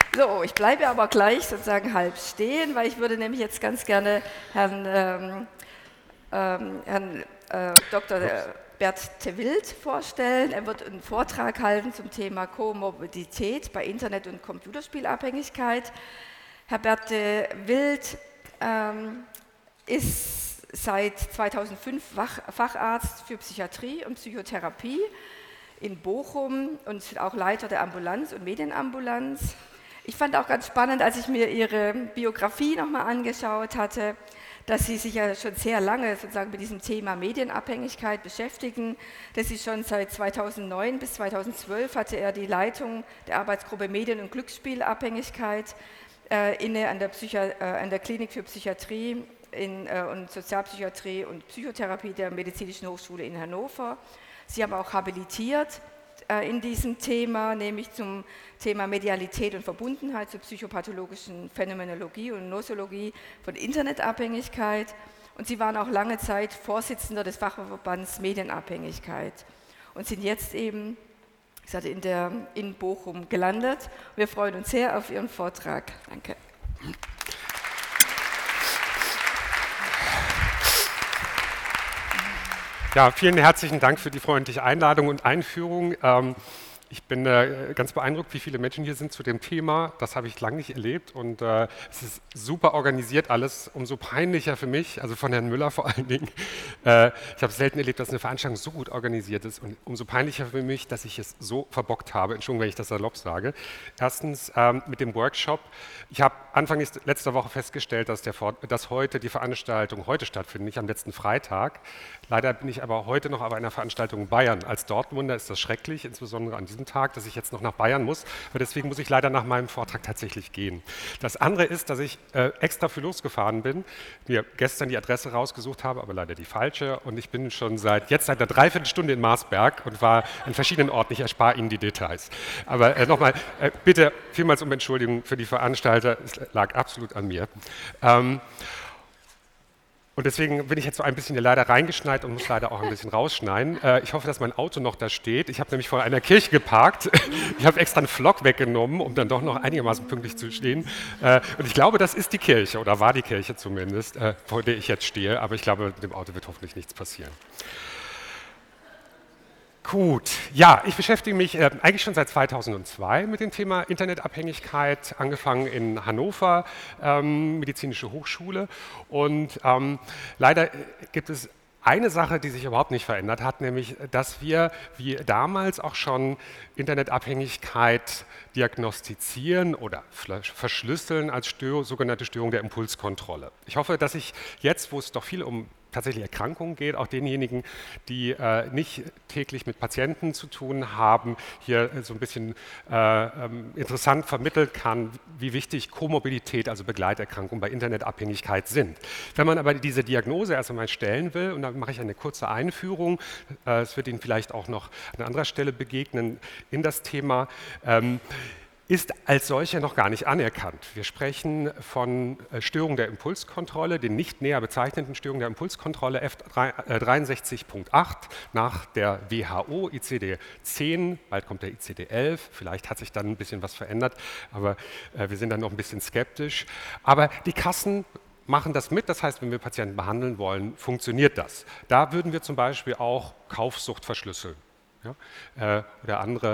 So, ich bleibe aber gleich sozusagen halb stehen, weil ich würde nämlich jetzt ganz gerne Herrn Dr. Bert te Wildt vorstellen. Er wird einen Vortrag halten zum Thema Komorbidität bei Internet- und Computerspielabhängigkeit. Herr Bert te Wildt ist seit 2005 Facharzt für Psychiatrie und Psychotherapie in Bochum und auch Leiter der Ambulanz und Medienambulanz. Ich fand auch ganz spannend, als ich mir Ihre Biografie nochmal angeschaut hatte, dass Sie sich ja schon sehr lange sozusagen mit diesem Thema Medienabhängigkeit beschäftigen. Dass Sie schon seit 2009 bis 2012 hatte er die Leitung der Arbeitsgruppe Medien- und Glücksspielabhängigkeit inne an der Klinik für Psychiatrie und Sozialpsychiatrie und Psychotherapie der Medizinischen Hochschule in Hannover. Sie haben auch habilitiert in diesem Thema, nämlich zum Thema Medialität und Verbundenheit zur psychopathologischen Phänomenologie und Nosologie von Internetabhängigkeit. Und Sie waren auch lange Zeit Vorsitzender des Fachverbands Medienabhängigkeit und sind jetzt eben in Bochum gelandet. Wir freuen uns sehr auf Ihren Vortrag. Danke. Ja, vielen herzlichen Dank für die freundliche Einladung und Einführung. Ich bin ganz beeindruckt, wie viele Menschen hier sind zu dem Thema. Das habe ich lange nicht erlebt und es ist super organisiert alles. Umso peinlicher für mich, also von Herrn Müller vor allen Dingen. Ich habe selten erlebt, dass eine Veranstaltung so gut organisiert ist und umso peinlicher für mich, dass ich es so verbockt habe. Entschuldigung, wenn ich das salopp sage. Erstens mit dem Workshop. Ich habe Anfang letzter Woche festgestellt, dass heute die Veranstaltung heute stattfindet, nicht am letzten Freitag. Leider bin ich aber heute noch auf einer Veranstaltung in Bayern. Als Dortmunder ist das schrecklich, insbesondere an diesem Tag, dass ich jetzt noch nach Bayern muss. Aber deswegen muss ich leider nach meinem Vortrag tatsächlich gehen. Das andere ist, dass ich extra für losgefahren bin, mir gestern die Adresse rausgesucht habe, aber leider die falsche. Und ich bin schon seit einer Dreiviertelstunde in Marsberg und war an verschiedenen Orten. Ich erspare Ihnen die Details. Aber nochmal, bitte vielmals um Entschuldigung für die Veranstalter. Es lag absolut an mir. Und deswegen bin ich jetzt so ein bisschen hier leider reingeschneit und muss leider auch ein bisschen rausschneiden. Ich hoffe, dass mein Auto noch da steht. Ich habe nämlich vor einer Kirche geparkt. Ich habe extra einen Flock weggenommen, um dann doch noch einigermaßen pünktlich zu stehen. Und ich glaube, das ist die Kirche, oder war die Kirche zumindest, vor der ich jetzt stehe. Aber ich glaube, mit dem Auto wird hoffentlich nichts passieren. Gut, ja, ich beschäftige mich eigentlich schon seit 2002 mit dem Thema Internetabhängigkeit, angefangen in Hannover, Medizinische Hochschule. Und leider gibt es eine Sache, die sich überhaupt nicht verändert hat, nämlich, dass wir, wie damals auch schon, Internetabhängigkeit diagnostizieren oder verschlüsseln als sogenannte Störung der Impulskontrolle. Ich hoffe, dass ich jetzt, wo es doch viel um tatsächlich Erkrankungen geht, auch denjenigen, die nicht täglich mit Patienten zu tun haben, hier so ein bisschen interessant vermitteln kann, wie wichtig Komorbidität, also Begleiterkrankungen bei Internetabhängigkeit sind. Wenn man aber diese Diagnose erst einmal stellen will, und dann mache ich eine kurze Einführung, es wird Ihnen vielleicht auch noch an anderer Stelle begegnen in das Thema, ist als solche noch gar nicht anerkannt. Wir sprechen von Störung der Impulskontrolle, den nicht näher bezeichneten Störungen der Impulskontrolle F63.8 nach der WHO, ICD-10, bald kommt der ICD-11, vielleicht hat sich dann ein bisschen was verändert, aber wir sind dann noch ein bisschen skeptisch. Aber die Kassen machen das mit, das heißt, wenn wir Patienten behandeln wollen, funktioniert das. Da würden wir zum Beispiel auch Kaufsucht verschlüsseln. Ja, oder andere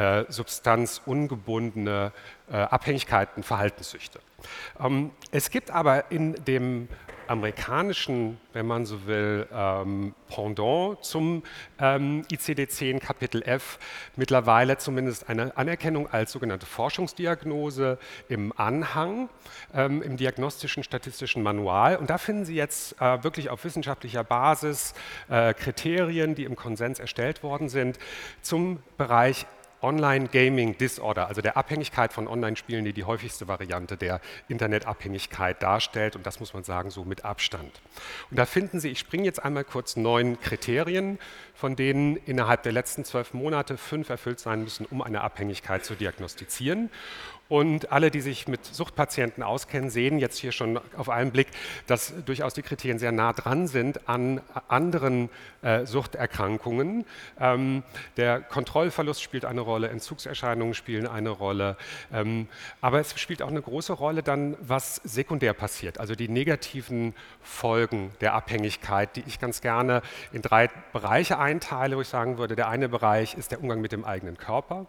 substanzungebundene Abhängigkeiten, Verhaltenssüchte. Es gibt aber in dem amerikanischen, wenn man so will, Pendant zum ICD-10 Kapitel F mittlerweile zumindest eine Anerkennung als sogenannte Forschungsdiagnose im Anhang, im diagnostischen statistischen Manual. Und da finden Sie jetzt wirklich auf wissenschaftlicher Basis Kriterien, die im Konsens erstellt worden sind, zum Bereich Online-Gaming-Disorder, also der Abhängigkeit von Online-Spielen, die häufigste Variante der Internetabhängigkeit darstellt. Und das muss man sagen, so mit Abstand. Und da finden Sie, ich springe jetzt einmal kurz 9 Kriterien, von denen innerhalb der letzten 12 Monate 5 erfüllt sein müssen, um eine Abhängigkeit zu diagnostizieren. Und alle, die sich mit Suchtpatienten auskennen, sehen jetzt hier schon auf einen Blick, dass durchaus die Kriterien sehr nah dran sind an anderen Suchterkrankungen. Der Kontrollverlust spielt eine Rolle, Entzugserscheinungen spielen eine Rolle, aber es spielt auch eine große Rolle dann, was sekundär passiert, also die negativen Folgen der Abhängigkeit, die ich ganz gerne in 3 Bereiche einteile, wo ich sagen würde, der eine Bereich ist der Umgang mit dem eigenen Körper.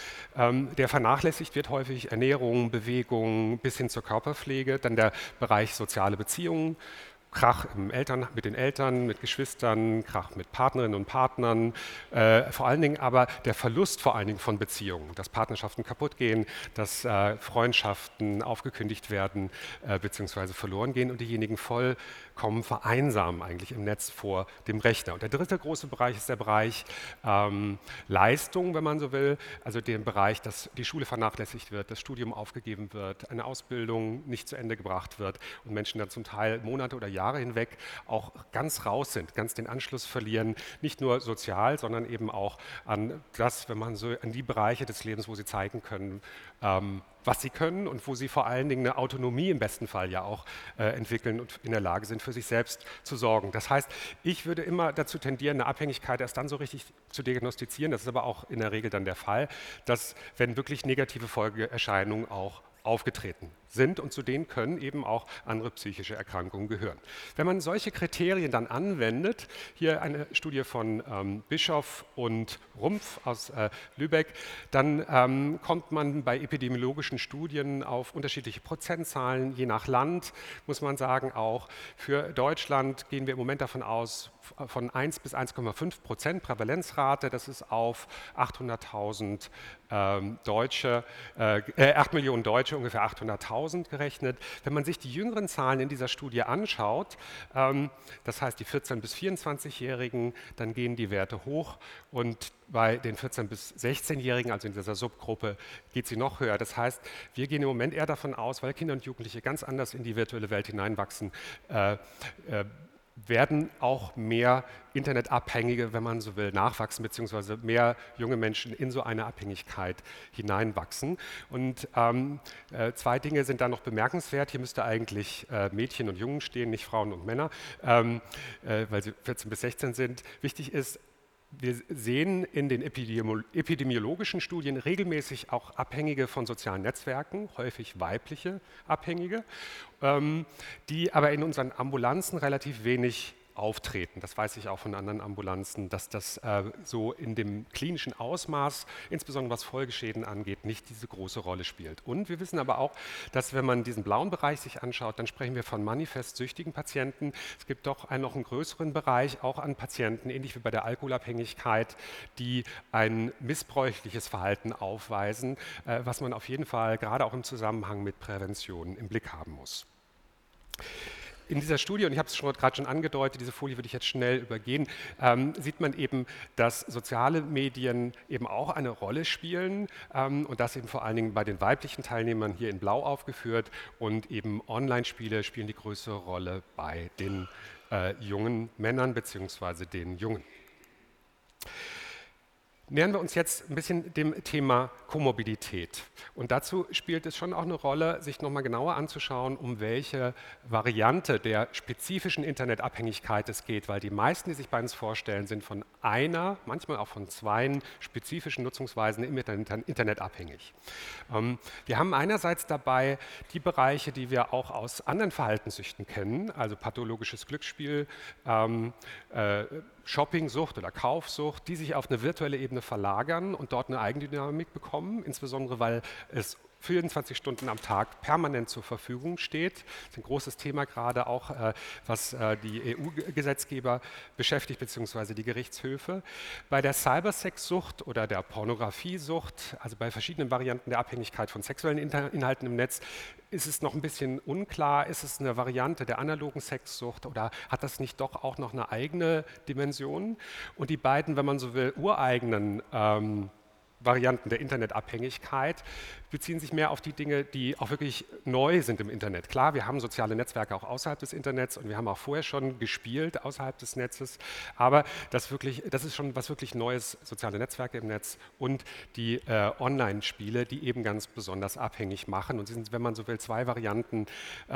Der vernachlässigt wird häufig Ernährung, Bewegung bis hin zur Körperpflege, dann der Bereich soziale Beziehungen, Krach mit den Eltern, mit Geschwistern, Krach mit Partnerinnen und Partnern, vor allen Dingen aber der Verlust vor allen Dingen von Beziehungen, dass Partnerschaften kaputt gehen, dass Freundschaften aufgekündigt werden bzw. verloren gehen und diejenigen vollkommen vereinsamen eigentlich im Netz vor dem Rechner. Und der dritte große Bereich ist der Bereich Leistung, wenn man so will, also der Bereich, dass die Schule vernachlässigt wird, das Studium aufgegeben wird, eine Ausbildung nicht zu Ende gebracht wird und Menschen dann zum Teil Monate oder Jahre hinweg auch ganz raus sind, ganz den Anschluss verlieren, nicht nur sozial, sondern eben auch an das, wenn man so an die Bereiche des Lebens, wo sie zeigen können, was sie können und wo sie vor allen Dingen eine Autonomie im besten Fall ja auch entwickeln und in der Lage sind, für sich selbst zu sorgen. Das heißt, ich würde immer dazu tendieren, eine Abhängigkeit erst dann so richtig zu diagnostizieren, das ist aber auch in der Regel dann der Fall, dass wenn wirklich negative Folgeerscheinungen auch aufgetreten sind und zu denen können eben auch andere psychische Erkrankungen gehören. Wenn man solche Kriterien dann anwendet, hier eine Studie von Bischoff und Rumpf aus Lübeck, dann kommt man bei epidemiologischen Studien auf unterschiedliche Prozentzahlen, je nach Land, muss man sagen auch. Für Deutschland gehen wir im Moment davon aus, von 1 bis 1,5% Prävalenzrate, das ist auf 800.000 Deutsche, 8 Millionen Deutsche, ungefähr 800.000 gerechnet. Wenn man sich die jüngeren Zahlen in dieser Studie anschaut, das heißt die 14- bis 24-Jährigen, dann gehen die Werte hoch und bei den 14- bis 16-Jährigen, also in dieser Subgruppe, geht sie noch höher. Das heißt, wir gehen im Moment eher davon aus, weil Kinder und Jugendliche ganz anders in die virtuelle Welt hineinwachsen, werden auch mehr Internetabhängige, wenn man so will, nachwachsen, beziehungsweise mehr junge Menschen in so eine Abhängigkeit hineinwachsen. Und 2 Dinge sind da noch bemerkenswert. Hier müsste eigentlich Mädchen und Jungen stehen, nicht Frauen und Männer, weil sie 14 bis 16 sind. Wichtig ist, wir sehen in den epidemiologischen Studien regelmäßig auch Abhängige von sozialen Netzwerken, häufig weibliche Abhängige, die aber in unseren Ambulanzen relativ wenig auftreten. Das weiß ich auch von anderen Ambulanzen, dass das so in dem klinischen Ausmaß, insbesondere was Folgeschäden angeht, nicht diese große Rolle spielt. Und wir wissen aber auch, dass wenn man diesen blauen Bereich sich anschaut, dann sprechen wir von manifest süchtigen Patienten. Es gibt doch noch einen größeren Bereich, auch an Patienten, ähnlich wie bei der Alkoholabhängigkeit, die ein missbräuchliches Verhalten aufweisen, was man auf jeden Fall gerade auch im Zusammenhang mit Prävention im Blick haben muss. In dieser Studie, und ich habe es gerade schon angedeutet, diese Folie würde ich jetzt schnell übergehen, sieht man eben, dass soziale Medien eben auch eine Rolle spielen und das eben vor allen Dingen bei den weiblichen Teilnehmern hier in Blau aufgeführt und eben Online-Spiele spielen die größere Rolle bei den jungen Männern bzw. den Jungen. Nähern wir uns jetzt ein bisschen dem Thema Komorbidität. Und dazu spielt es schon auch eine Rolle, sich nochmal genauer anzuschauen, um welche Variante der spezifischen Internetabhängigkeit es geht, weil die meisten, die sich bei uns vorstellen, sind von einer, manchmal auch von 2 spezifischen Nutzungsweisen im Internet abhängig. Wir haben einerseits dabei die Bereiche, die wir auch aus anderen Verhaltenssüchten kennen, also pathologisches Glücksspiel, Shoppingsucht oder Kaufsucht, die sich auf eine virtuelle Ebene verlagern und dort eine Eigendynamik bekommen, insbesondere weil es 24 Stunden am Tag permanent zur Verfügung steht. Das ist ein großes Thema gerade auch, was die EU-Gesetzgeber beschäftigt, beziehungsweise die Gerichtshöfe. Bei der Cybersex-Sucht oder der Pornografiesucht, also bei verschiedenen Varianten der Abhängigkeit von sexuellen Inhalten im Netz, ist es noch ein bisschen unklar, ist es eine Variante der analogen Sexsucht oder hat das nicht doch auch noch eine eigene Dimension? Und die beiden, wenn man so will, ureigenen Varianten der Internetabhängigkeit beziehen sich mehr auf die Dinge, die auch wirklich neu sind im Internet. Klar, wir haben soziale Netzwerke auch außerhalb des Internets und wir haben auch vorher schon gespielt außerhalb des Netzes, aber das ist schon was wirklich Neues, soziale Netzwerke im Netz und die Online-Spiele, die eben ganz besonders abhängig machen und sind, wenn man so will, 2 Varianten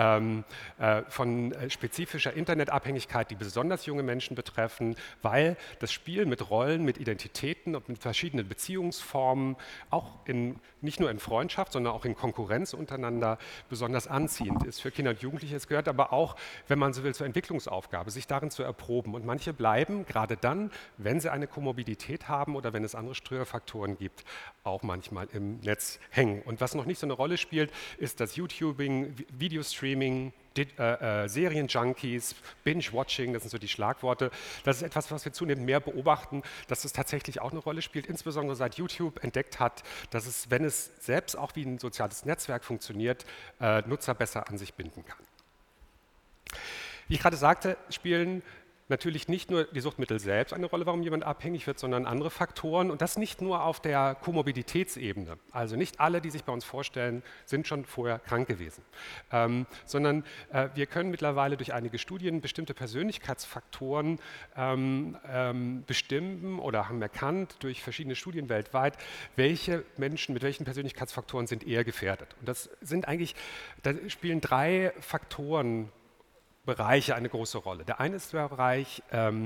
von spezifischer Internetabhängigkeit, die besonders junge Menschen betreffen, weil das Spiel mit Rollen, mit Identitäten und mit verschiedenen Beziehungsformen Formen auch nicht nur in Freundschaft, sondern auch in Konkurrenz untereinander besonders anziehend ist für Kinder und Jugendliche. Es gehört aber auch, wenn man so will, zur Entwicklungsaufgabe, sich darin zu erproben. Und manche bleiben gerade dann, wenn sie eine Komorbidität haben oder wenn es andere Störfaktoren gibt, auch manchmal im Netz hängen. Und was noch nicht so eine Rolle spielt, ist das YouTubing, Videostreaming, Serienjunkies, Binge-Watching, das sind so die Schlagworte. Das ist etwas, was wir zunehmend mehr beobachten, dass es tatsächlich auch eine Rolle spielt, insbesondere seit YouTube entdeckt hat, dass es, wenn es selbst auch wie ein soziales Netzwerk funktioniert, Nutzer besser an sich binden kann. Wie ich gerade sagte, spielen natürlich nicht nur die Suchtmittel selbst eine Rolle, warum jemand abhängig wird, sondern andere Faktoren und das nicht nur auf der Komorbiditätsebene. Also nicht alle, die sich bei uns vorstellen, sind schon vorher krank gewesen, sondern wir können mittlerweile durch einige Studien bestimmte Persönlichkeitsfaktoren bestimmen oder haben erkannt durch verschiedene Studien weltweit, welche Menschen mit welchen Persönlichkeitsfaktoren sind eher gefährdet. Und das sind eigentlich, da spielen 3 Faktoren Bereiche eine große Rolle. Der eine ist der Bereich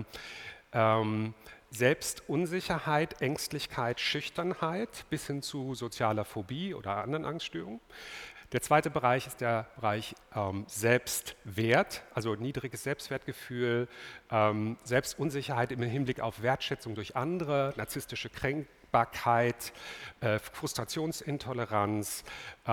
Selbstunsicherheit, Ängstlichkeit, Schüchternheit bis hin zu sozialer Phobie oder anderen Angststörungen. Der zweite Bereich ist der Bereich Selbstwert, also niedriges Selbstwertgefühl, Selbstunsicherheit im Hinblick auf Wertschätzung durch andere, narzisstische Kränkbarkeit, Frustrationsintoleranz.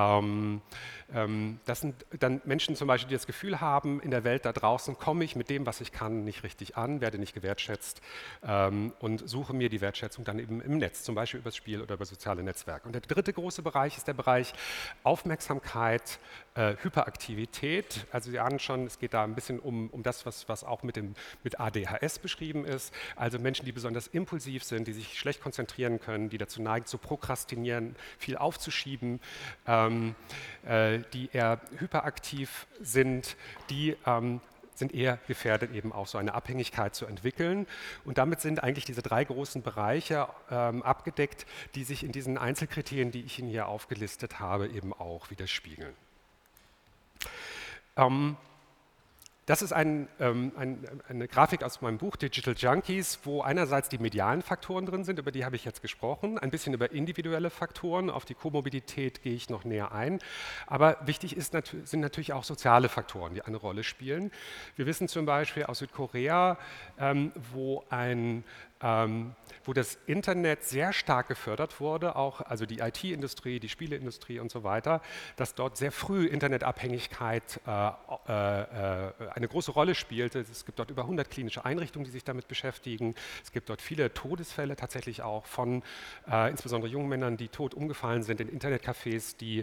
Das sind dann Menschen zum Beispiel, die das Gefühl haben, in der Welt da draußen komme ich mit dem, was ich kann, nicht richtig an, werde nicht gewertschätzt und suche mir die Wertschätzung dann eben im Netz, zum Beispiel über das Spiel oder über soziale Netzwerke. Und der dritte große Bereich ist der Bereich Aufmerksamkeit, Hyperaktivität. Also Sie ahnen schon, es geht da ein bisschen um das, was auch mit ADHS beschrieben ist. Also Menschen, die besonders impulsiv sind, die sich schlecht konzentrieren können, die dazu neigen zu prokrastinieren, viel aufzuschieben, die eher hyperaktiv sind, die sind eher gefährdet, eben auch so eine Abhängigkeit zu entwickeln. Und damit sind eigentlich diese 3 großen Bereiche abgedeckt, die sich in diesen Einzelkriterien, die ich Ihnen hier aufgelistet habe, eben auch widerspiegeln. Das ist eine Grafik aus meinem Buch Digital Junkies, wo einerseits die medialen Faktoren drin sind, über die habe ich jetzt gesprochen, ein bisschen über individuelle Faktoren, auf die Komorbidität gehe ich noch näher ein, aber wichtig sind natürlich auch soziale Faktoren, die eine Rolle spielen. Wir wissen zum Beispiel aus Südkorea, wo das Internet sehr stark gefördert wurde, auch also die IT-Industrie, die Spieleindustrie und so weiter, dass dort sehr früh Internetabhängigkeit eine große Rolle spielte. Es gibt dort über 100 klinische Einrichtungen, die sich damit beschäftigen. Es gibt dort viele Todesfälle tatsächlich auch von insbesondere jungen Männern, die tot umgefallen sind in Internetcafés, die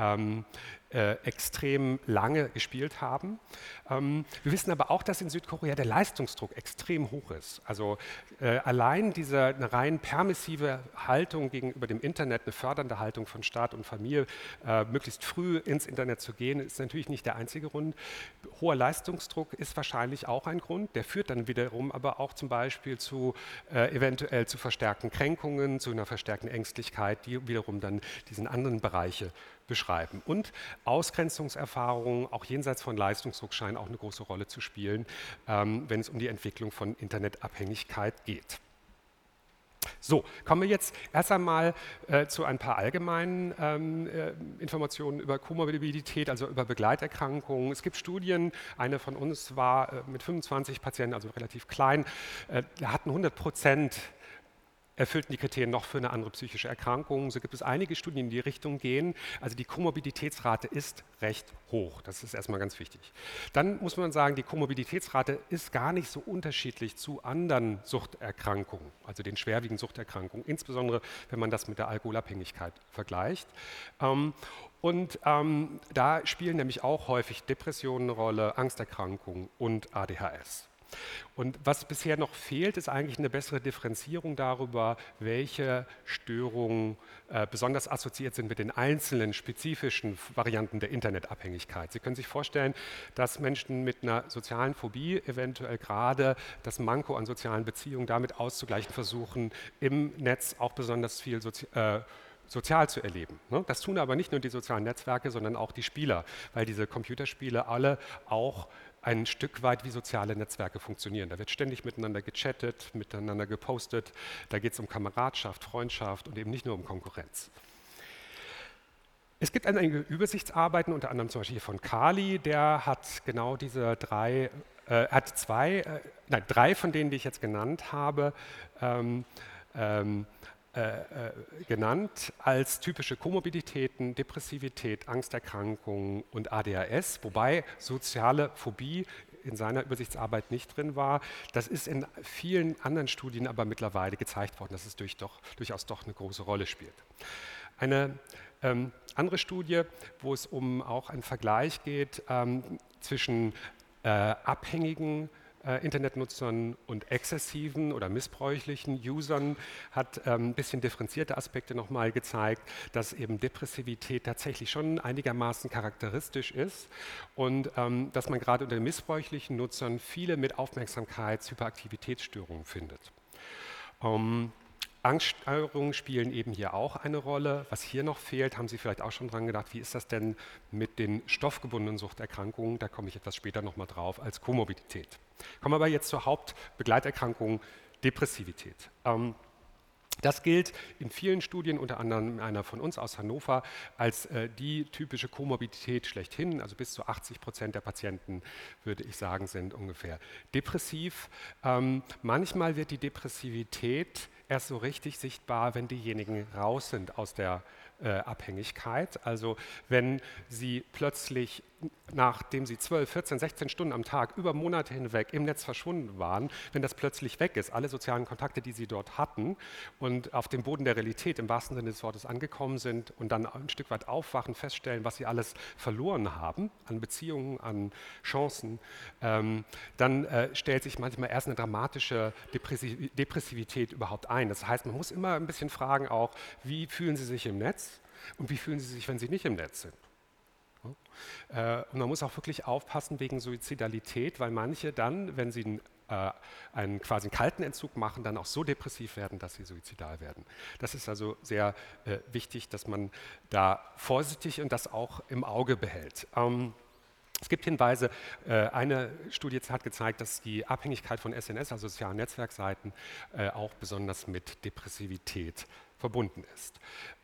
extrem lange gespielt haben. Wir wissen aber auch, dass in Südkorea der Leistungsdruck extrem hoch ist. Also allein eine rein permissive Haltung gegenüber dem Internet, eine fördernde Haltung von Staat und Familie, möglichst früh ins Internet zu gehen, ist natürlich nicht der einzige Grund. Hoher Leistungsdruck ist wahrscheinlich auch ein Grund. Der führt dann wiederum aber auch zum Beispiel eventuell zu verstärkten Kränkungen, zu einer verstärkten Ängstlichkeit, die wiederum dann diesen anderen Bereiche beschreiben. Und Ausgrenzungserfahrungen, auch jenseits von Leistungsdruck, scheinen auch eine große Rolle zu spielen, wenn es um die Entwicklung von Internetabhängigkeit geht. So, kommen wir jetzt erst einmal zu ein paar allgemeinen Informationen über Komorbidität, also über Begleiterkrankungen. Es gibt Studien, eine von uns war mit 25 Patienten, also relativ klein, hatten 100% erfüllten die Kriterien noch für eine andere psychische Erkrankung. So gibt es einige Studien, die in die Richtung gehen. Also die Komorbiditätsrate ist recht hoch. Das ist erstmal ganz wichtig. Dann muss man sagen, die Komorbiditätsrate ist gar nicht so unterschiedlich zu anderen Suchterkrankungen, also den schwerwiegenden Suchterkrankungen, insbesondere wenn man das mit der Alkoholabhängigkeit vergleicht. Da spielen nämlich auch häufig Depressionen eine Rolle, Angsterkrankungen und ADHS. Und was bisher noch fehlt, ist eigentlich eine bessere Differenzierung darüber, welche Störungen besonders assoziiert sind mit den einzelnen spezifischen Varianten der Internetabhängigkeit. Sie können sich vorstellen, dass Menschen mit einer sozialen Phobie eventuell gerade das Manko an sozialen Beziehungen damit auszugleichen versuchen, im Netz auch besonders viel sozial zu erleben. Ne? Das tun aber nicht nur die sozialen Netzwerke, sondern auch die Spieler, weil diese Computerspiele alle auch ein Stück weit wie soziale Netzwerke funktionieren. Da wird ständig miteinander gechattet, miteinander gepostet, da geht es um Kameradschaft, Freundschaft und eben nicht nur um Konkurrenz. Es gibt einige Übersichtsarbeiten, unter anderem zum Beispiel von Kali, der hat genau diese drei von denen, die ich jetzt genannt habe, genannt als typische Komorbiditäten, Depressivität, Angsterkrankungen und ADHS, wobei soziale Phobie in seiner Übersichtsarbeit nicht drin war. Das ist in vielen anderen Studien aber mittlerweile gezeigt worden, dass es durchaus doch eine große Rolle spielt. Eine andere Studie, wo es um auch einen Vergleich geht zwischen abhängigen Internetnutzern und exzessiven oder missbräuchlichen Usern, hat ein bisschen differenzierte Aspekte nochmal gezeigt, dass eben Depressivität tatsächlich schon einigermaßen charakteristisch ist und dass man gerade unter missbräuchlichen Nutzern viele mit Aufmerksamkeits-Hyperaktivitätsstörungen findet. Angststörungen spielen eben hier auch eine Rolle. Was hier noch fehlt, haben Sie vielleicht auch schon dran gedacht, wie ist das denn mit den stoffgebundenen Suchterkrankungen? Da komme ich etwas später nochmal drauf als Komorbidität. Kommen wir aber jetzt zur Hauptbegleiterkrankung Depressivität. Das gilt in vielen Studien, unter anderem einer von uns aus Hannover, als die typische Komorbidität schlechthin. Also bis zu 80% der Patienten, würde ich sagen, sind ungefähr depressiv. Manchmal wird die Depressivität erst so richtig sichtbar, wenn diejenigen raus sind aus der Abhängigkeit. Also wenn sie plötzlich, nachdem sie 12, 14, 16 Stunden am Tag über Monate hinweg im Netz verschwunden waren, wenn das plötzlich weg ist, alle sozialen Kontakte, die sie dort hatten und auf dem Boden der Realität im wahrsten Sinne des Wortes angekommen sind und dann ein Stück weit aufwachen, feststellen, was sie alles verloren haben an Beziehungen, an Chancen, dann stellt sich manchmal erst eine dramatische Depressivität überhaupt ein. Das heißt, man muss immer ein bisschen fragen auch, wie fühlen Sie sich im Netz? Und wie fühlen Sie sich, wenn Sie nicht im Netz sind? Und man muss auch wirklich aufpassen wegen Suizidalität, weil manche dann, wenn sie einen quasi kalten Entzug machen, dann auch so depressiv werden, dass sie suizidal werden. Das ist also sehr wichtig, dass man da vorsichtig und das auch im Auge behält. Es gibt Hinweise, eine Studie hat gezeigt, dass die Abhängigkeit von SNS, also sozialen Netzwerkseiten, auch besonders mit Depressivität verbunden ist.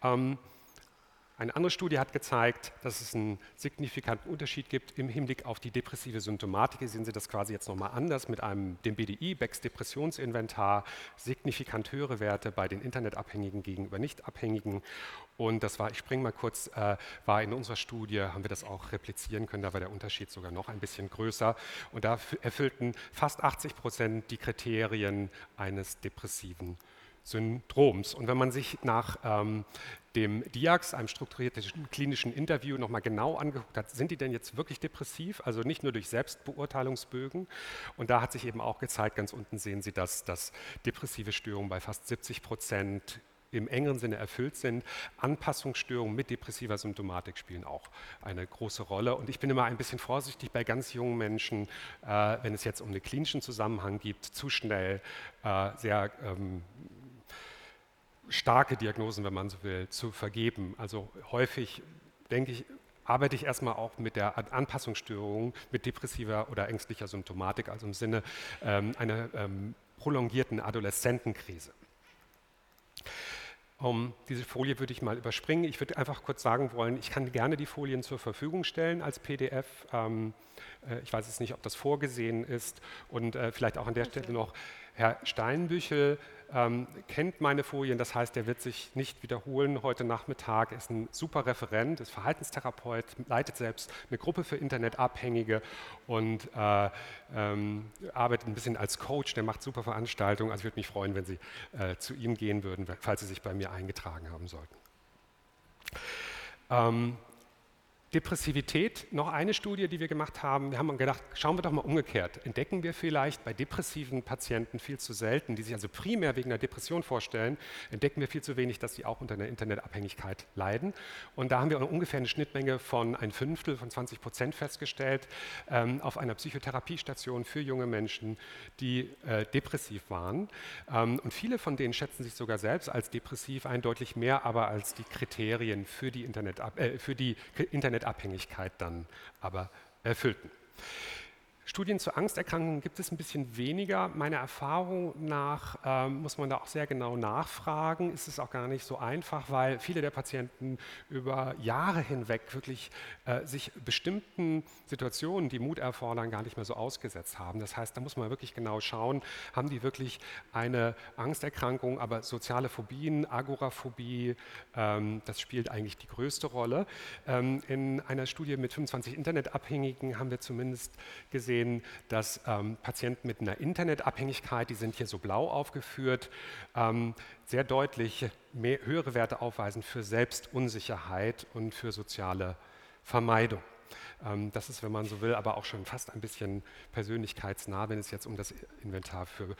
Eine andere Studie hat gezeigt, dass es einen signifikanten Unterschied gibt im Hinblick auf die depressive Symptomatik. Hier sehen Sie das quasi jetzt nochmal anders mit dem BDI, Becks Depressionsinventar, signifikant höhere Werte bei den Internetabhängigen gegenüber Nichtabhängigen. Und das war, ich springe mal kurz, war in unserer Studie, haben wir das auch replizieren können, da war der Unterschied sogar noch ein bisschen größer. Und da erfüllten fast 80% die Kriterien eines depressiven Syndroms. Und wenn man sich nach dem DIAX, einem strukturierten klinischen Interview, nochmal genau angeguckt hat, sind die denn jetzt wirklich depressiv? Also nicht nur durch Selbstbeurteilungsbögen. Und da hat sich eben auch gezeigt, ganz unten sehen Sie, dass depressive Störungen bei fast 70% im engeren Sinne erfüllt sind. Anpassungsstörungen mit depressiver Symptomatik spielen auch eine große Rolle. Und ich bin immer ein bisschen vorsichtig bei ganz jungen Menschen, wenn es jetzt um einen klinischen Zusammenhang geht, zu schnell sehr starke Diagnosen, wenn man so will, zu vergeben. Also häufig, denke ich, arbeite ich erstmal auch mit der Anpassungsstörung, mit depressiver oder ängstlicher Symptomatik, also im Sinne einer prolongierten Adoleszentenkrise. Diese Folie würde ich mal überspringen. Ich würde einfach kurz sagen wollen, ich kann gerne die Folien zur Verfügung stellen als PDF. Ich weiß jetzt nicht, ob das vorgesehen ist. Und vielleicht auch an der Stelle noch, Herr Steinbüchel kennt meine Folien, das heißt, er wird sich nicht wiederholen heute Nachmittag, ist ein super Referent, ist Verhaltenstherapeut, leitet selbst eine Gruppe für Internetabhängige und arbeitet ein bisschen als Coach, der macht super Veranstaltungen. Also ich würde mich freuen, wenn Sie zu ihm gehen würden, falls Sie sich bei mir eingetragen haben sollten. Depressivität, noch eine Studie, die wir gemacht haben. Wir haben gedacht, schauen wir doch mal umgekehrt. Entdecken wir vielleicht bei depressiven Patienten viel zu selten, die sich also primär wegen einer Depression vorstellen, entdecken wir viel zu wenig, dass sie auch unter einer Internetabhängigkeit leiden. Und da haben wir ungefähr eine Schnittmenge von ein Fünftel, von 20% festgestellt, auf einer Psychotherapiestation für junge Menschen, die depressiv waren. Und viele von denen schätzen sich sogar selbst als depressiv ein, deutlich mehr aber als die Kriterien für die Internetabhängigkeit dann aber erfüllten. Studien zu Angsterkrankungen gibt es ein bisschen weniger. Meiner Erfahrung nach muss man da auch sehr genau nachfragen. Ist es auch gar nicht so einfach, weil viele der Patienten über Jahre hinweg wirklich sich bestimmten Situationen, die Mut erfordern, gar nicht mehr so ausgesetzt haben. Das heißt, da muss man wirklich genau schauen, haben die wirklich eine Angsterkrankung, aber soziale Phobien, Agoraphobie, das spielt eigentlich die größte Rolle. In einer Studie mit 25 Internetabhängigen haben wir zumindest gesehen, dass Patienten mit einer Internetabhängigkeit, die sind hier so blau aufgeführt, sehr deutlich höhere Werte aufweisen für Selbstunsicherheit und für soziale Vermeidung. Das ist, wenn man so will, aber auch schon fast ein bisschen persönlichkeitsnah, wenn es jetzt um das Inventar für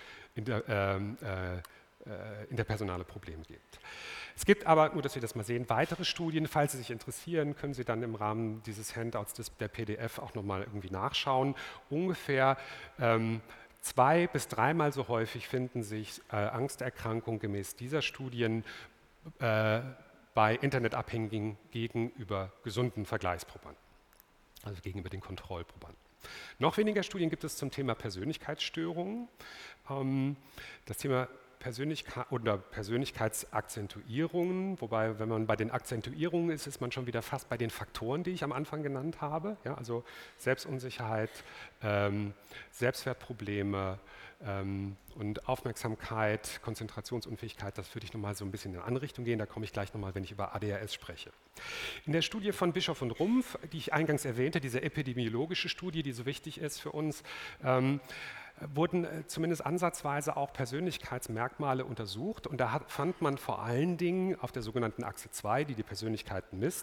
interpersonale Probleme geht. Es gibt aber, nur dass Sie das mal sehen, weitere Studien. Falls Sie sich interessieren, können Sie dann im Rahmen dieses Handouts der PDF auch nochmal irgendwie nachschauen. Ungefähr 2- bis 3-mal so häufig finden sich Angsterkrankungen gemäß dieser Studien bei Internetabhängigen gegenüber gesunden Vergleichsprobanden, also gegenüber den Kontrollprobanden. Noch weniger Studien gibt es zum Thema Persönlichkeitsstörungen. Das Thema Persönlichkeitsakzentuierungen, wobei, wenn man bei den Akzentuierungen ist, ist man schon wieder fast bei den Faktoren, die ich am Anfang genannt habe. Ja, also Selbstunsicherheit, Selbstwertprobleme und Aufmerksamkeit, Konzentrationsunfähigkeit, das würde ich nochmal so ein bisschen in eine andere Richtung gehen, da komme ich gleich nochmal, wenn ich über ADHS spreche. In der Studie von Bischoff und Rumpf, die ich eingangs erwähnte, diese epidemiologische Studie, die so wichtig ist für uns, wurden zumindest ansatzweise auch Persönlichkeitsmerkmale untersucht und da fand man vor allen Dingen auf der sogenannten Achse 2, die die Persönlichkeiten misst,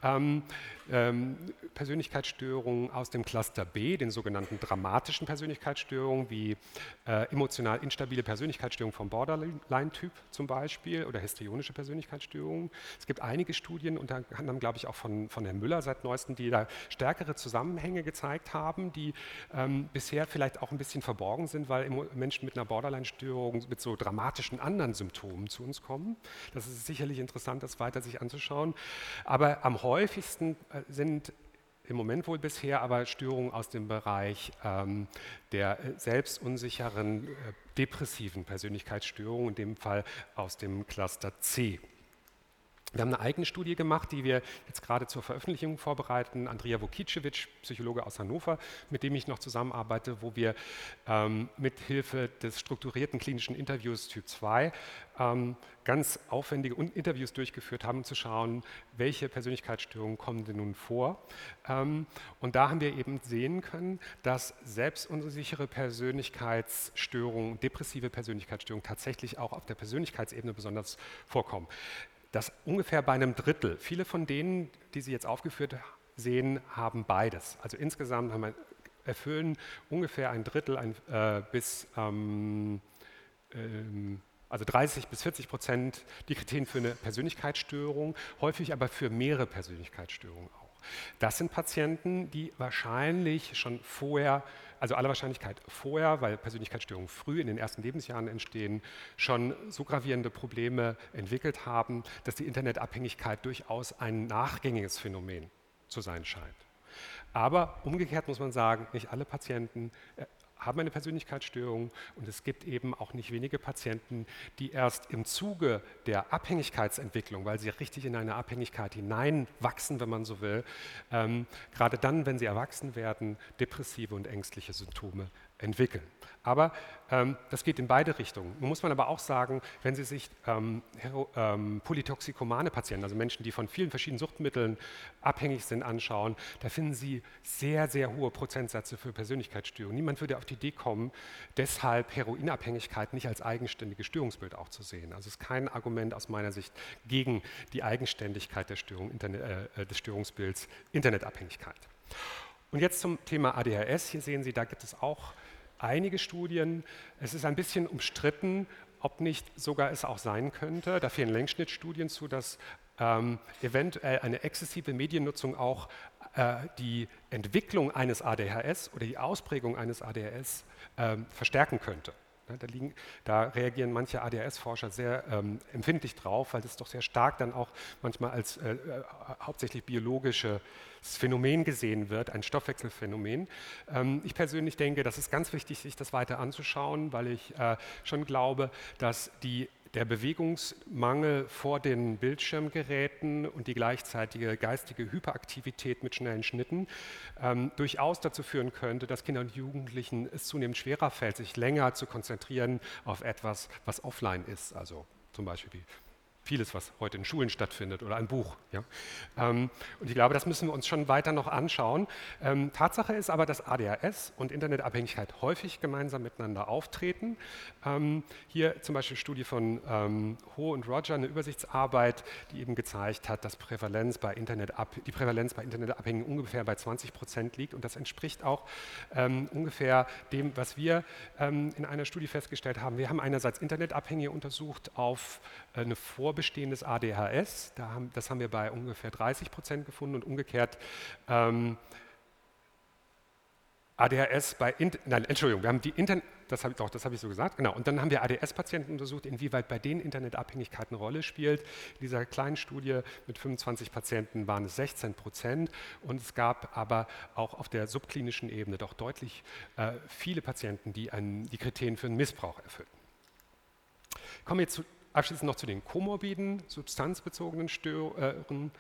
Persönlichkeitsstörungen aus dem Cluster B, den sogenannten dramatischen Persönlichkeitsstörungen, wie emotional instabile Persönlichkeitsstörungen vom Borderline-Typ zum Beispiel oder histrionische Persönlichkeitsstörungen. Es gibt einige Studien, unter anderem glaube ich auch von Herrn Müller seit neuestem, die da stärkere Zusammenhänge gezeigt haben, die bisher vielleicht auch ein bisschen verborgen sind, weil Menschen mit einer Borderline-Störung mit so dramatischen anderen Symptomen zu uns kommen. Das ist sicherlich interessant, das weiter sich anzuschauen. Aber am häufigsten sind im Moment wohl bisher aber Störungen aus dem Bereich der selbstunsicheren, depressiven Persönlichkeitsstörungen, in dem Fall aus dem Cluster C. Wir haben eine eigene Studie gemacht, die wir jetzt gerade zur Veröffentlichung vorbereiten. Andrea Vukicevic, Psychologe aus Hannover, mit dem ich noch zusammenarbeite, wo wir mit Hilfe des strukturierten klinischen Interviews Typ 2 ganz aufwendige Interviews durchgeführt haben, um zu schauen, welche Persönlichkeitsstörungen kommen denn nun vor. Und da haben wir eben sehen können, dass selbstunsichere Persönlichkeitsstörungen, depressive Persönlichkeitsstörungen tatsächlich auch auf der Persönlichkeitsebene besonders vorkommen. Das ungefähr bei einem Drittel. Viele von denen, die Sie jetzt aufgeführt sehen, haben beides. Also insgesamt erfüllen ungefähr ein Drittel also 30-40% die Kriterien für eine Persönlichkeitsstörung, häufig aber für mehrere Persönlichkeitsstörungen auch. Das sind Patienten, die wahrscheinlich schon vorher, also aller Wahrscheinlichkeit vorher, weil Persönlichkeitsstörungen früh in den ersten Lebensjahren entstehen, schon so gravierende Probleme entwickelt haben, dass die Internetabhängigkeit durchaus ein nachgängiges Phänomen zu sein scheint. Aber umgekehrt muss man sagen, nicht alle Patienten haben eine Persönlichkeitsstörung und es gibt eben auch nicht wenige Patienten, die erst im Zuge der Abhängigkeitsentwicklung, weil sie richtig in eine Abhängigkeit hineinwachsen, wenn man so will, gerade dann, wenn sie erwachsen werden, depressive und ängstliche Symptome entwickeln. Aber das geht in beide Richtungen. Nun muss man aber auch sagen, wenn Sie sich polytoxikomane Patienten, also Menschen, die von vielen verschiedenen Suchtmitteln abhängig sind, anschauen, da finden Sie sehr, sehr hohe Prozentsätze für Persönlichkeitsstörungen. Niemand würde auf die Idee kommen, deshalb Heroinabhängigkeit nicht als eigenständiges Störungsbild auch zu sehen. Also es ist kein Argument aus meiner Sicht gegen die Eigenständigkeit der des Störungsbilds Internetabhängigkeit. Und jetzt zum Thema ADHS. Hier sehen Sie, da gibt es auch einige Studien. Es ist ein bisschen umstritten, ob nicht sogar es auch sein könnte, da fehlen Längsschnittstudien zu, dass eventuell eine exzessive Mediennutzung auch die Entwicklung eines ADHS oder die Ausprägung eines ADHS verstärken könnte. Da reagieren manche ADHS-Forscher sehr empfindlich drauf, weil das doch sehr stark dann auch manchmal als hauptsächlich biologisches Phänomen gesehen wird, ein Stoffwechselphänomen. Ich persönlich denke, das ist ganz wichtig, sich das weiter anzuschauen, weil ich schon glaube, dass der Bewegungsmangel vor den Bildschirmgeräten und die gleichzeitige geistige Hyperaktivität mit schnellen Schnitten durchaus dazu führen könnte, dass Kindern und Jugendlichen es zunehmend schwerer fällt, sich länger zu konzentrieren auf etwas, was offline ist, also zum Beispiel wie vieles, was heute in Schulen stattfindet oder ein Buch. Ja? Und ich glaube, das müssen wir uns schon weiter noch anschauen. Tatsache ist aber, dass ADHS und Internetabhängigkeit häufig gemeinsam miteinander auftreten. Hier zum Beispiel eine Studie von Ho und Roger, eine Übersichtsarbeit, die eben gezeigt hat, dass die Prävalenz bei Internetabhängigen ungefähr bei 20% liegt. Und das entspricht auch ungefähr dem, was wir in einer Studie festgestellt haben. Wir haben einerseits Internetabhängige untersucht auf eine vorbestehendes ADHS, das haben wir bei ungefähr 30% gefunden und umgekehrt ADHS wir haben das habe ich so gesagt, genau. Und dann haben wir ADS-Patienten untersucht, inwieweit bei denen Internetabhängigkeit eine Rolle spielt. In dieser kleinen Studie mit 25 Patienten waren es 16% und es gab aber auch auf der subklinischen Ebene doch deutlich viele Patienten, die die Kriterien für einen Missbrauch erfüllten. Kommen wir jetzt abschließend noch zu den komorbiden, substanzbezogenen Störungen.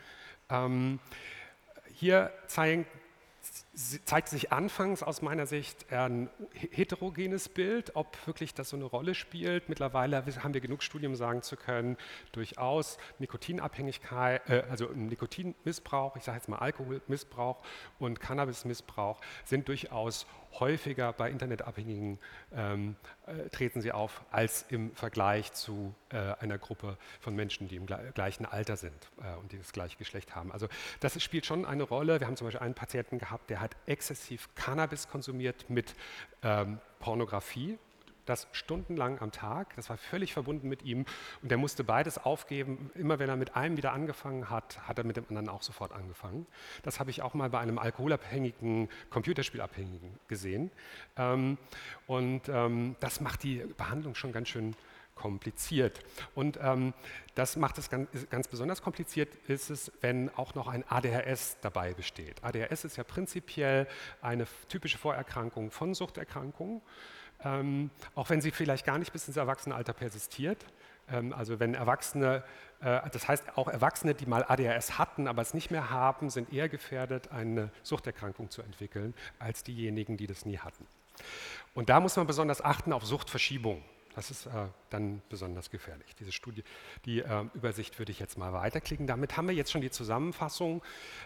Hier zeigt sich anfangs aus meiner Sicht ein heterogenes Bild, ob wirklich das so eine Rolle spielt. Mittlerweile haben wir genug Studien, um sagen zu können, durchaus Nikotinabhängigkeit, also Nikotinmissbrauch, ich sage jetzt mal Alkoholmissbrauch und Cannabismissbrauch sind durchaus häufiger bei Internetabhängigen treten sie auf, als im Vergleich zu einer Gruppe von Menschen, die im gleichen Alter sind und die das gleiche Geschlecht haben. Also das spielt schon eine Rolle. Wir haben zum Beispiel einen Patienten gehabt, der hat exzessiv Cannabis konsumiert mit Pornografie. Das stundenlang am Tag, das war völlig verbunden mit ihm und er musste beides aufgeben. Immer wenn er mit einem wieder angefangen hat, hat er mit dem anderen auch sofort angefangen. Das habe ich auch mal bei einem alkoholabhängigen, Computerspielabhängigen gesehen. Das macht die Behandlung schon ganz schön kompliziert. Und das macht es ganz besonders kompliziert, ist es, wenn auch noch ein ADHS dabei besteht. ADHS ist ja prinzipiell eine typische Vorerkrankung von Suchterkrankungen. Auch wenn sie vielleicht gar nicht bis ins Erwachsenenalter persistiert. Also wenn Erwachsene, das heißt auch Erwachsene, die mal ADHS hatten, aber es nicht mehr haben, sind eher gefährdet, eine Suchterkrankung zu entwickeln, als diejenigen, die das nie hatten. Und da muss man besonders achten auf Suchtverschiebung. Das ist dann besonders gefährlich. Diese Studie, die Übersicht würde ich jetzt mal weiterklicken. Damit haben wir jetzt schon die Zusammenfassung.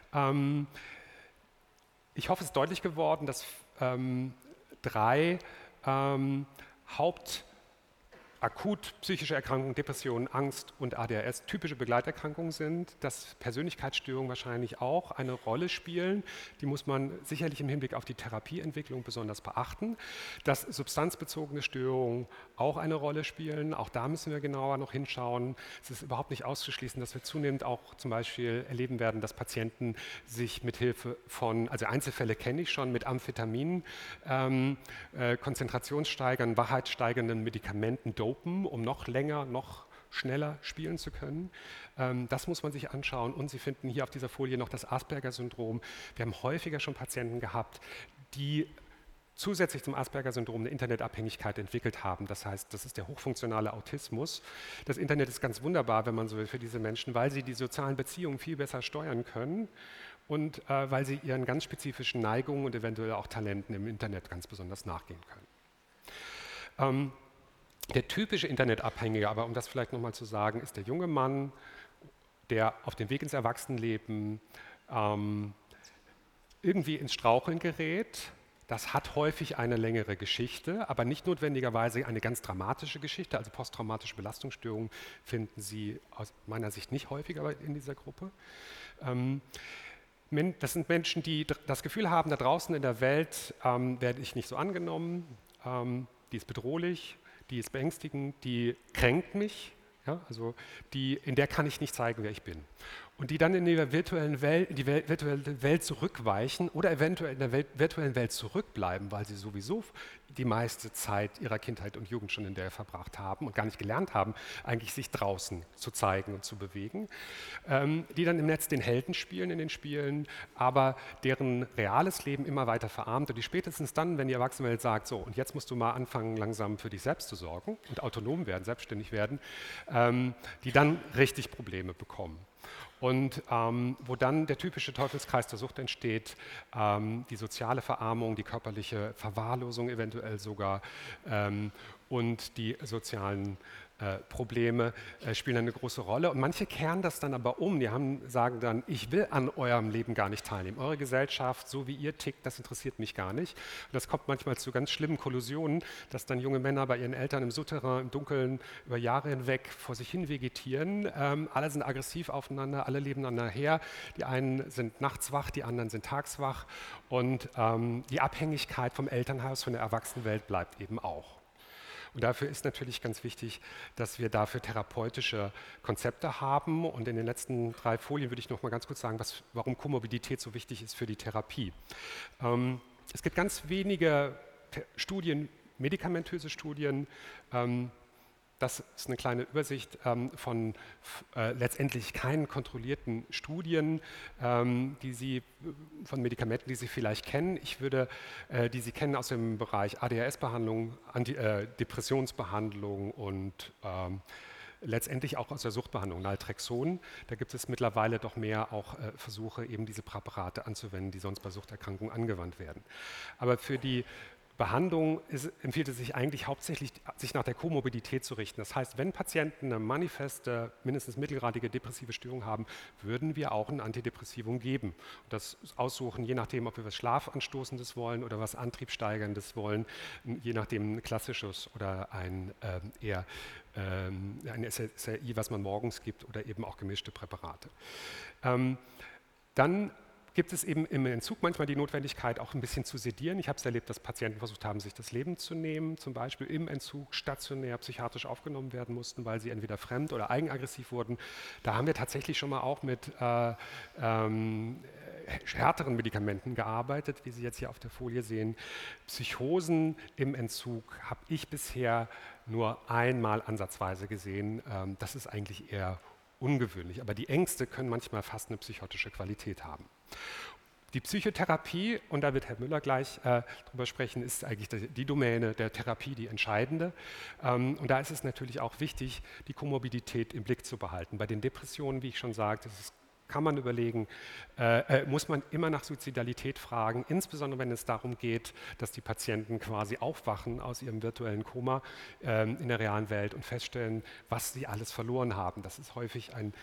Ich hoffe, es ist deutlich geworden, dass 3 akut psychische Erkrankungen, Depressionen, Angst und ADHS typische Begleiterkrankungen sind, dass Persönlichkeitsstörungen wahrscheinlich auch eine Rolle spielen. Die muss man sicherlich im Hinblick auf die Therapieentwicklung besonders beachten. Dass substanzbezogene Störungen auch eine Rolle spielen, auch da müssen wir genauer noch hinschauen. Es ist überhaupt nicht auszuschließen, dass wir zunehmend auch zum Beispiel erleben werden, dass Patienten sich mit Hilfe von, also Einzelfälle kenne ich schon, mit Amphetaminen, konzentrationssteigernden, wachheitssteigernden Medikamenten dopen, um noch länger, noch schneller spielen zu können. Das muss man sich anschauen und Sie finden hier auf dieser Folie noch das Asperger-Syndrom. Wir haben häufiger schon Patienten gehabt, die zusätzlich zum Asperger-Syndrom eine Internetabhängigkeit entwickelt haben. Das heißt, das ist der hochfunktionale Autismus. Das Internet ist ganz wunderbar, wenn man so will, für diese Menschen, weil sie die sozialen Beziehungen viel besser steuern können und weil sie ihren ganz spezifischen Neigungen und eventuell auch Talenten im Internet ganz besonders nachgehen können. Der typische Internetabhängige, aber um das vielleicht nochmal zu sagen, ist der junge Mann, der auf dem Weg ins Erwachsenenleben irgendwie ins Straucheln gerät. Das hat häufig eine längere Geschichte, aber nicht notwendigerweise eine ganz dramatische Geschichte. Also posttraumatische Belastungsstörungen finden Sie aus meiner Sicht nicht häufiger in dieser Gruppe. Das sind Menschen, die das Gefühl haben, da draußen in der Welt werde ich nicht so angenommen, die ist bedrohlich, die ist beängstigend, die kränkt mich. Ja, also in der kann ich nicht zeigen, wer ich bin. Und die dann in die virtuelle Welt zurückweichen oder eventuell in der virtuellen Welt zurückbleiben, weil sie sowieso die meiste Zeit ihrer Kindheit und Jugend schon in der verbracht haben und gar nicht gelernt haben, eigentlich sich draußen zu zeigen und zu bewegen. Die dann im Netz den Helden spielen in den Spielen, aber deren reales Leben immer weiter verarmt und die spätestens dann, wenn die Erwachsenenwelt sagt, so und jetzt musst du mal anfangen, langsam für dich selbst zu sorgen und autonom werden, selbstständig werden, die dann richtig Probleme bekommen. Und wo dann der typische Teufelskreis der Sucht entsteht, die soziale Verarmung, die körperliche Verwahrlosung eventuell sogar und die sozialen Probleme spielen eine große Rolle. Und manche kehren das dann aber um. Die sagen dann, ich will an eurem Leben gar nicht teilnehmen. Eure Gesellschaft, so wie ihr tickt, das interessiert mich gar nicht. Und das kommt manchmal zu ganz schlimmen Kollisionen, dass dann junge Männer bei ihren Eltern im Souterrain, im Dunkeln, über Jahre hinweg vor sich hin vegetieren. Alle sind aggressiv aufeinander, alle leben aneinander her. Die einen sind nachts wach, die anderen sind tagswach. Und die Abhängigkeit vom Elternhaus, von der Erwachsenenwelt bleibt eben auch. Und dafür ist natürlich ganz wichtig, dass wir dafür therapeutische Konzepte haben. Und in den letzten 3 Folien würde ich noch mal ganz kurz sagen, warum Komorbidität so wichtig ist für die Therapie. Es gibt ganz wenige Studien, medikamentöse Studien. Das ist eine kleine Übersicht von letztendlich keinen kontrollierten Studien, von Medikamenten, die Sie vielleicht kennen. Die Sie kennen aus dem Bereich ADHS-Behandlung, Depressionsbehandlung und letztendlich auch aus der Suchtbehandlung, Naltrexon. Da gibt es mittlerweile doch mehr auch Versuche, eben diese Präparate anzuwenden, die sonst bei Suchterkrankungen angewandt werden. Aber für die Behandlung empfiehlt es sich eigentlich hauptsächlich, sich nach der Komorbidität zu richten. Das heißt, wenn Patienten eine manifeste, mindestens mittelgradige depressive Störung haben, würden wir auch ein Antidepressivum geben. Und das aussuchen, je nachdem, ob wir was Schlafanstoßendes wollen oder was Antriebssteigerndes wollen, je nachdem ein klassisches oder ein SSRI, was man morgens gibt, oder eben auch gemischte Präparate. Dann gibt es eben im Entzug manchmal die Notwendigkeit, auch ein bisschen zu sedieren. Ich habe es erlebt, dass Patienten versucht haben, sich das Leben zu nehmen, zum Beispiel im Entzug stationär psychiatrisch aufgenommen werden mussten, weil sie entweder fremd oder eigenaggressiv wurden. Da haben wir tatsächlich schon mal auch mit härteren Medikamenten gearbeitet, wie Sie jetzt hier auf der Folie sehen. Psychosen im Entzug habe ich bisher nur einmal ansatzweise gesehen. Das ist eigentlich eher ungewöhnlich, aber die Ängste können manchmal fast eine psychotische Qualität haben. Die Psychotherapie, und da wird Herr Müller gleich drüber sprechen, ist eigentlich die Domäne der Therapie, die entscheidende. Und da ist es natürlich auch wichtig, die Komorbidität im Blick zu behalten. Bei den Depressionen, wie ich schon sagte, kann man überlegen, muss man immer nach Suizidalität fragen, insbesondere wenn es darum geht, dass die Patienten quasi aufwachen aus ihrem virtuellen Koma in der realen Welt und feststellen, was sie alles verloren haben. Das ist häufig ein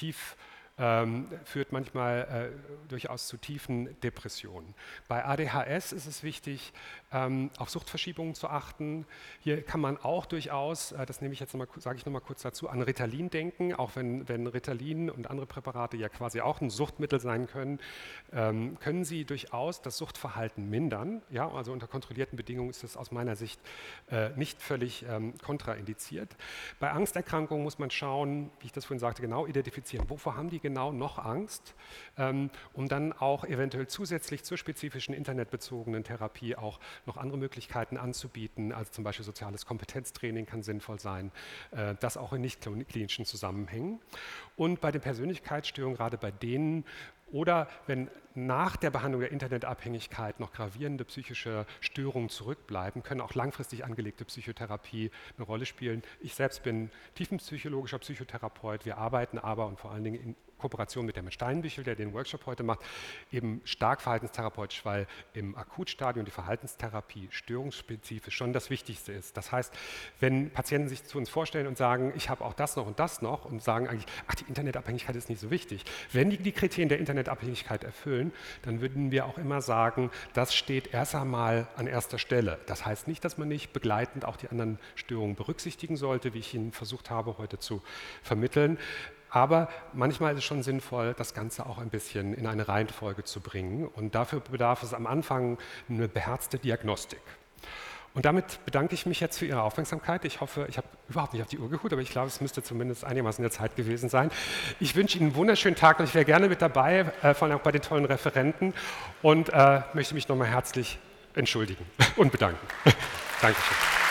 führt manchmal durchaus zu tiefen Depressionen. Bei ADHS ist es wichtig, auf Suchtverschiebungen zu achten. Hier kann man auch durchaus, das nehme ich jetzt sage ich noch mal kurz dazu, an Ritalin denken, auch wenn Ritalin und andere Präparate ja quasi auch ein Suchtmittel sein können, können sie durchaus das Suchtverhalten mindern. Ja, also unter kontrollierten Bedingungen ist das aus meiner Sicht nicht völlig kontraindiziert. Bei Angsterkrankungen muss man schauen, wie ich das vorhin sagte, genau identifizieren, wovor haben die genau noch Angst, um dann auch eventuell zusätzlich zur spezifischen internetbezogenen Therapie auch noch andere Möglichkeiten anzubieten, also zum Beispiel soziales Kompetenztraining kann sinnvoll sein, das auch in nicht klinischen Zusammenhängen. Und bei den Persönlichkeitsstörungen, gerade bei denen, oder wenn nach der Behandlung der Internetabhängigkeit noch gravierende psychische Störungen zurückbleiben, können auch langfristig angelegte Psychotherapie eine Rolle spielen. Ich selbst bin tiefenpsychologischer Psychotherapeut. Wir arbeiten aber und vor allen Dingen Kooperation mit dem Steinbüchel, der den Workshop heute macht, eben stark verhaltenstherapeutisch, weil im Akutstadium die Verhaltenstherapie störungsspezifisch schon das Wichtigste ist. Das heißt, wenn Patienten sich zu uns vorstellen und sagen, ich habe auch das noch und sagen eigentlich, ach, die Internetabhängigkeit ist nicht so wichtig. Wenn die Kriterien der Internetabhängigkeit erfüllen, dann würden wir auch immer sagen, das steht erst einmal an erster Stelle. Das heißt nicht, dass man nicht begleitend auch die anderen Störungen berücksichtigen sollte, wie ich Ihnen versucht habe, heute zu vermitteln. Aber manchmal ist es schon sinnvoll, das Ganze auch ein bisschen in eine Reihenfolge zu bringen. Und dafür bedarf es am Anfang eine beherzte Diagnostik. Und damit bedanke ich mich jetzt für Ihre Aufmerksamkeit. Ich hoffe, ich habe überhaupt nicht auf die Uhr geguckt, aber ich glaube, es müsste zumindest einigermaßen in der Zeit gewesen sein. Ich wünsche Ihnen einen wunderschönen Tag und ich wäre gerne mit dabei, vor allem auch bei den tollen Referenten und möchte mich nochmal herzlich entschuldigen und bedanken. Dankeschön.